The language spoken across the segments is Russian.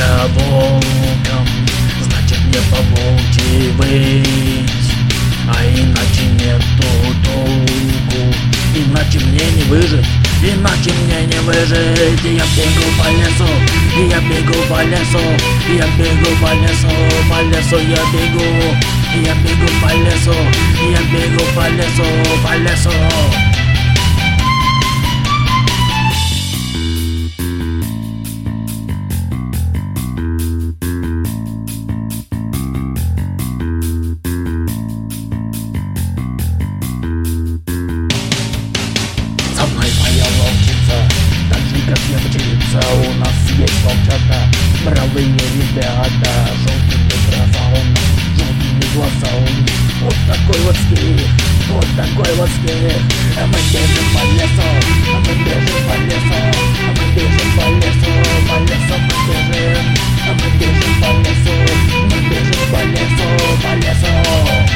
я волком, значит мне по-волчьи выть. А иначе нету толку, иначе мне не выжить, иначе мне не выжить. И я бегу по лесу, и я бегу по лесу, и я бегу по лесу, по лесу я бегу, и я бегу по лесу, и я бегу по лесу, по лесу. Со мной моя волчица, так же как девчица. У нас есть волчата, бравые ребята, желтыми глазами, желтыми глазами. Вот такой вот стих, вот такой вот стих. А мы бежим по лесу, а мы бежим по лесу, а мы бежим по лесу, по лесу мы бежим, а мы бежим по лесу, мы бежим по лесу, по лесу.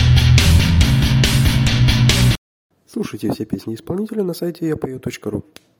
Слушайте все песни исполнителя на сайте yapою.ru.